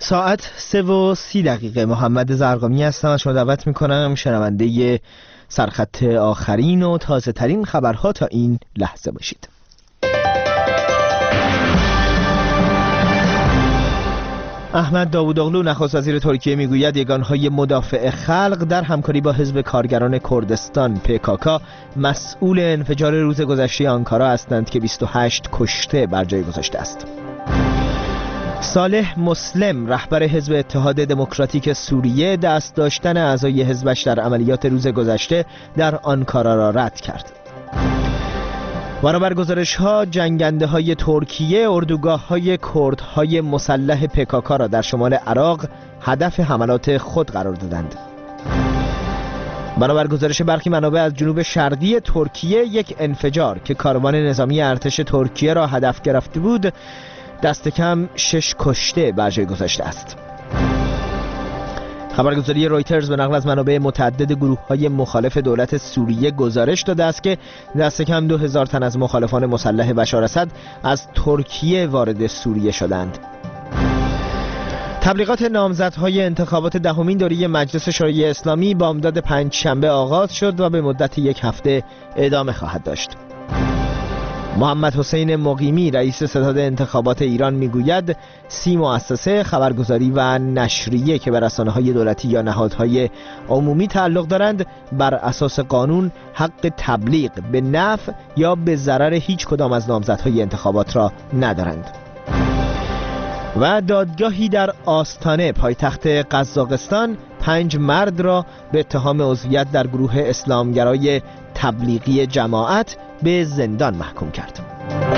ساعت 3:30 محمد زرقامی هستم. از شما دعوت میکنم شنونده سرخط آخرین و تازه ترین خبرها تا این لحظه باشید. احمد داوودوغلو نخست وزیر ترکیه میگوید یگانهای مدافع خلق در همکاری با حزب کارگران کردستان PKK مسئول انفجار روز گذشته آنکارا هستند که 28 کشته بر جای گذاشته است. صالح مسلم رهبر حزب اتحاد دموکراتیک سوریه دست داشتن اعضای حزبش در عملیات روز گذشته در آنکارا را رد کرد. بنابر گزارش‌ها جنگنده‌های ترکیه اردوگاه‌های کردهای مسلح PKK را در شمال عراق هدف حملات خود قرار دادند. بنابر گزارش برخی منابع از جنوب شرقی ترکیه یک انفجار که کاروان نظامی ارتش ترکیه را هدف گرفته بود دست کم 6 کشته بر جای گذاشته است. خبرگزاری رویترز به نقل از منابع متعدد گروه‌های مخالف دولت سوریه گزارش داده است که دست کم 2000 تن از مخالفان مسلح بشار اسد از ترکیه وارد سوریه شدند. تبلیغات نامزدهای انتخابات دهمین دوره مجلس شورای اسلامی بامداد پنجشنبه آغاز شد و به مدت یک هفته ادامه خواهد داشت. محمد حسین مقیمی رئیس ستاد انتخابات ایران میگوید 30 مؤسسه خبرگزاری و نشریه که به رسانه‌های دولتی یا نهادهای عمومی تعلق دارند بر اساس قانون حق تبلیغ به نفع یا به ضرر هیچ کدام از نامزدهای انتخابات را ندارند. و دادگاهی در آستانه پایتخت قزاقستان 5 مرد را به اتهام عضویت در گروه اسلامگرای تبلیغی جماعت به زندان محکوم کرد.